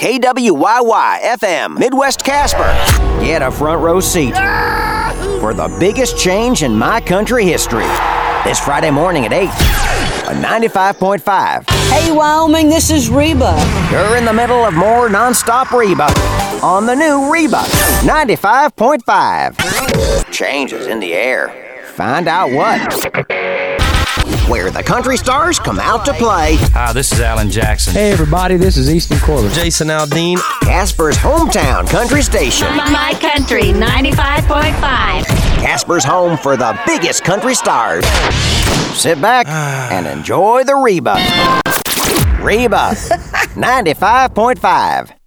KWYY-FM, Midwest Casper. Get a front row seat for the biggest change in my country history. This Friday morning at 8 on 95.5. Hey, Wyoming, this is Reba. You're in the middle of more nonstop Reba on the new Reba 95.5. Changes in the air. Find out what. Where the country stars come out to play. Hi, this is Alan Jackson. Hey, everybody, this is Easton Corbin. Jason Aldean. Casper's hometown country station. My Country 95.5. Casper's home for the biggest country stars. Sit back and enjoy the Reba. Reba 95.5.